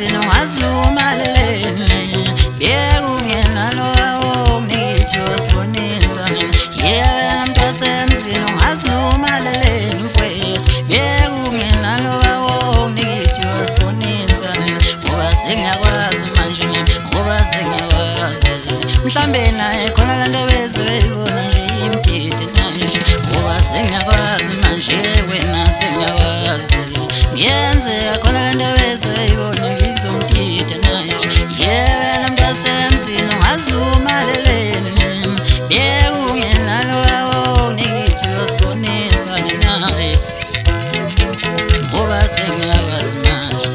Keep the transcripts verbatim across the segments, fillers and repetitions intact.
emzini ungazumaleleni bekungenalo ngithi wasibonisa yena mntu wasemzini ungazumaleleni mfowethu bekungenalo ngithi wasibonisa ngoba sengiyakwazi manje ngoba sengiyakwazi mhlambe naye khona lento bezoyibona nje imdidi manje ngoba sengiyakwazi manje wena sengiyakwazi ngiyenze khona lento bezoyibona ngizomdida manje yena mntu wasemzini ungazumaleleni bekungenalo ngithi wasibonisa naye ngoba sengiyakwazi manje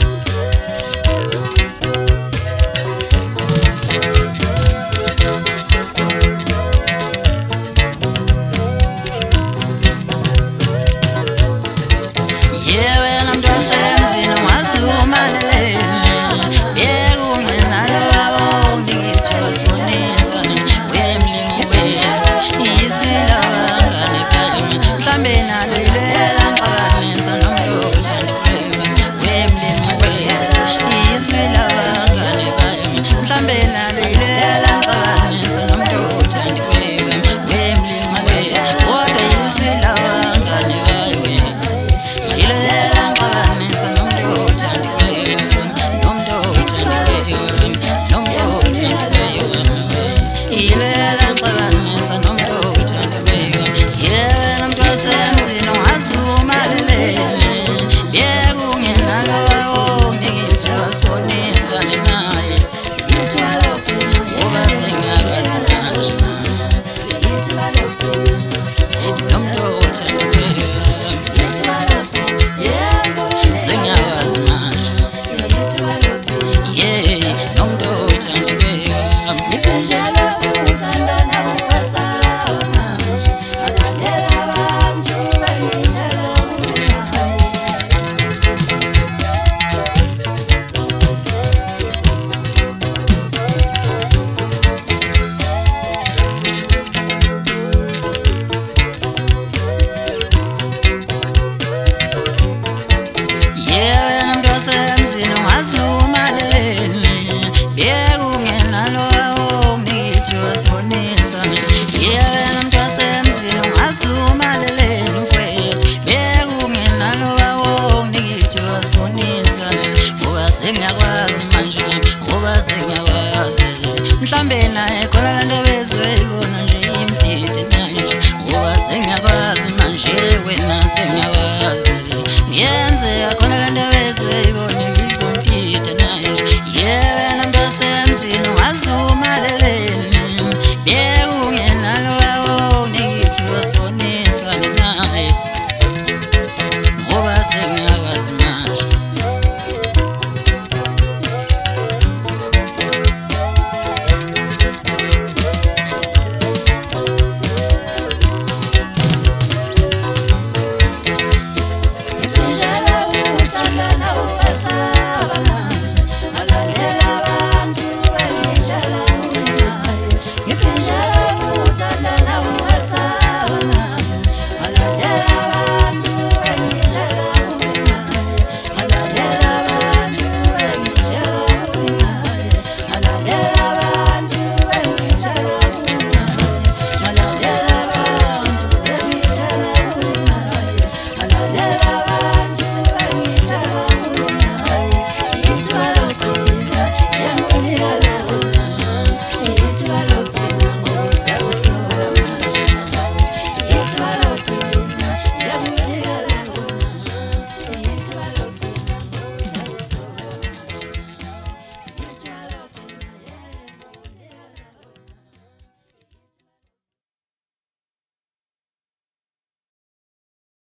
sengiyakwazi manje ngoba sengiyakwazi mhlambe naye khona lento bezoyibona nje imdidi manje ngoba sengiyakwazi manje wena sengiyakwazi ngiyenze khona lento bezoyibona ngizomdida manje yena mntu wasemzini ungazu